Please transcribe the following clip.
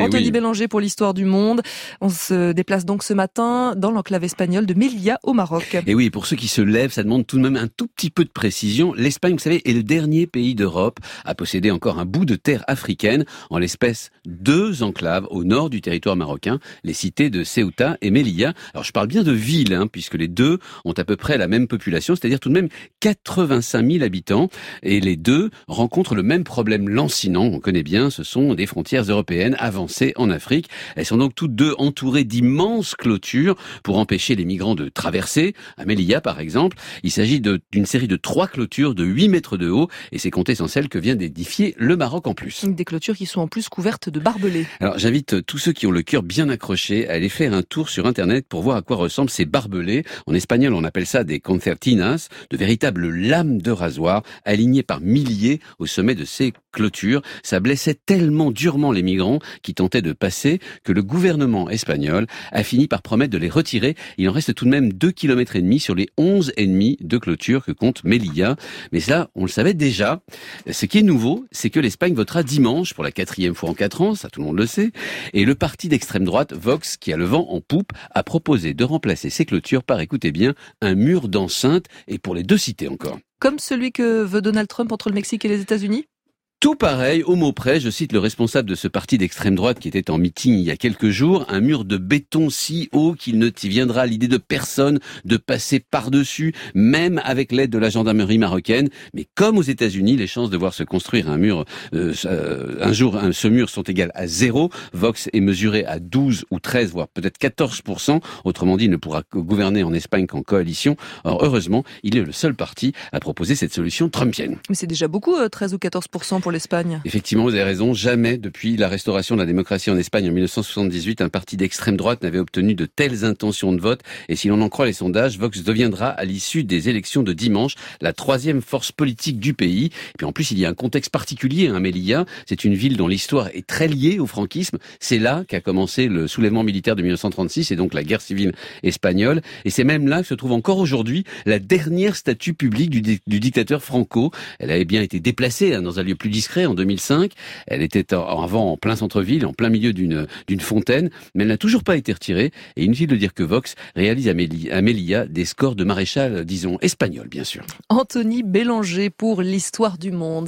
Anthony Bélanger pour l'histoire du monde. On se déplace donc ce matin dans l'enclave espagnole de Melilla au Maroc. Et oui, pour ceux qui se lèvent, ça demande tout de même un tout petit peu de précision. L'Espagne, vous savez, est le dernier pays d'Europe à posséder encore un bout de terre africaine, en l'espèce 2 enclaves au nord du territoire marocain, les cités de Ceuta et Melilla. Alors je parle bien de villes, puisque les deux ont à peu près la même population, c'est-à-dire tout de même 85 000 habitants, et les deux rencontrent le même problème lancinant, on connaît bien, ce sont des frontières européennes avancées en Afrique. Elles sont donc toutes deux entourées d'immenses clôtures pour empêcher les migrants de traverser. À Melilla, par exemple, il s'agit d'une série de 3 clôtures de 8 mètres de haut, et c'est compté sans celle que vient d'édifier le Maroc en plus. Des clôtures qui sont en plus couvertes de barbelés. Alors j'invite tous ceux qui ont le cœur bien accroché à aller faire un tour sur Internet pour voir à quoi ressemblent ces barbelés. En espagnol, on appelle ça des concertinas, de véritables lames de rasoir alignées par milliers au sommet de ces clôtures. Ça blessait tellement durement les migrants qui tentaient de passer que le gouvernement espagnol a fini par promettre de les retirer. Il en reste tout de même 2,5 km sur les 11,5 de clôture que compte Melilla. Mais cela, on le savait déjà. Ce qui est nouveau, c'est que l'Espagne votera dimanche pour la 4e fois en 4 ans, ça tout le monde le sait. Et le parti d'extrême droite, Vox, qui a le vent en poupe, a proposé de remplacer ces clôtures par, écoutez bien, un mur d'enceinte, et pour les 2 cités encore. Comme celui que veut Donald Trump entre le Mexique et les États-Unis ? Tout pareil, au mot près, je cite le responsable de ce parti d'extrême droite qui était en meeting il y a quelques jours, un mur de béton si haut qu'il ne t'y viendra à l'idée de personne de passer par-dessus, même avec l'aide de la gendarmerie marocaine. Mais comme aux États-Unis, les chances de voir se construire un mur, ce mur sont égales à 0. Vox est mesuré à 12 ou 13, voire peut-être 14%. Autrement dit, il ne pourra gouverner en Espagne qu'en coalition. Or, heureusement, il est le seul parti à proposer cette solution trumpienne. Mais c'est déjà beaucoup, 13 ou 14% pour l'Espagne. Effectivement, vous avez raison. Jamais, depuis la restauration de la démocratie en Espagne en 1978, un parti d'extrême droite n'avait obtenu de telles intentions de vote. Et si l'on en croit les sondages, Vox deviendra, à l'issue des élections de dimanche, la 3e force politique du pays. Et puis en plus, il y a un contexte particulier à Melilla. C'est une ville dont l'histoire est très liée au franquisme. C'est là qu'a commencé le soulèvement militaire de 1936 et donc la guerre civile espagnole. Et c'est même là que se trouve encore aujourd'hui la dernière statue publique du dictateur Franco. Elle avait bien été déplacée dans un lieu plus discret en 2005. Elle était avant en plein centre-ville, en plein milieu d'une fontaine, mais elle n'a toujours pas été retirée. Et inutile de dire que Vox réalise à Melilla des scores de maréchal, disons, espagnol, bien sûr. Anthony Bélanger pour l'histoire du monde.